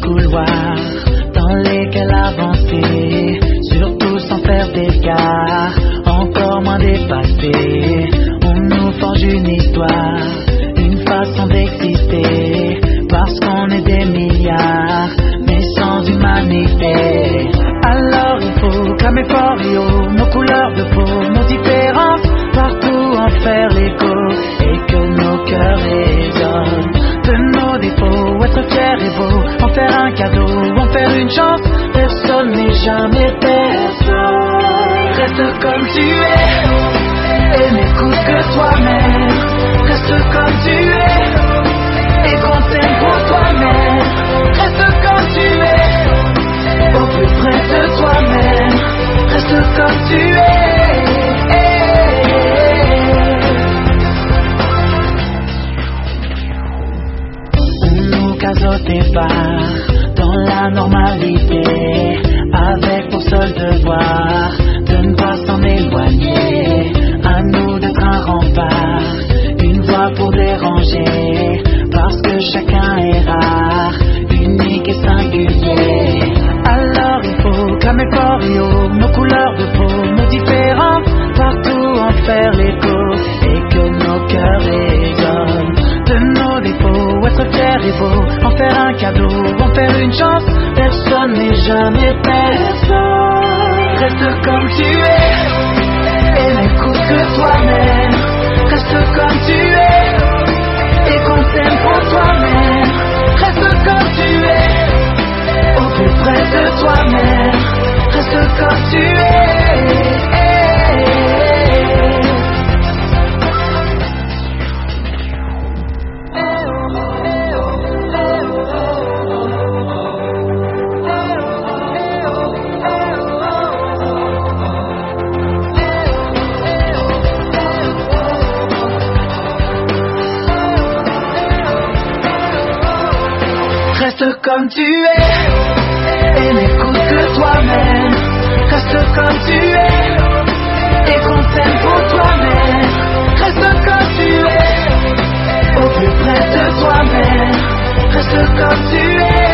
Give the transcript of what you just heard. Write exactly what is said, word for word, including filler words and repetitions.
couloirs dans lesquels avancer, surtout sans faire d'écart, encore moins dépassé. On nous forge une histoire, une façon d'exister, parce qu'on est des milliards, mais sans humanité. Alors il faut calmer fort et haut nos couleurs de peau, nos différences, partout en faire l'écho, et que nos cœurs résonnent de nos défauts, être fier et beau, en faire un cadeau, en faire une chance, personne n'est jamais personne. Reste comme tu es, et n'écoute que toi-même. Reste comme tu es, et qu'on t'aime pour toi-même. Reste comme tu es, au plus près de toi-même. Reste comme tu es. Au départ, dans la normalité, avec pour seul devoir de ne pas s'en éloigner. À nous d'être un rempart, une voix pour déranger, parce que chacun est rare, unique et singulier. Alors il faut calmer fort et haut nos couleurs de peau, nos différences, partout en faire l'écho, et que nos cœurs résonnent de nos défauts, être fier et beau, en faire un cadeau, en faire une chance, personne n'est jamais personne. Reste comme tu es, et n'écoute que toi-même. Reste comme tu es, et qu'on t'aime pour toi-même. Reste comme tu es, au plus près de toi-même. Reste comme tu es. Reste comme tu es, et n'écoute que toi-même. Reste comme tu es, et qu'on t'aime pour toi-même. Reste comme tu es, au plus près de toi-même. Reste comme tu es.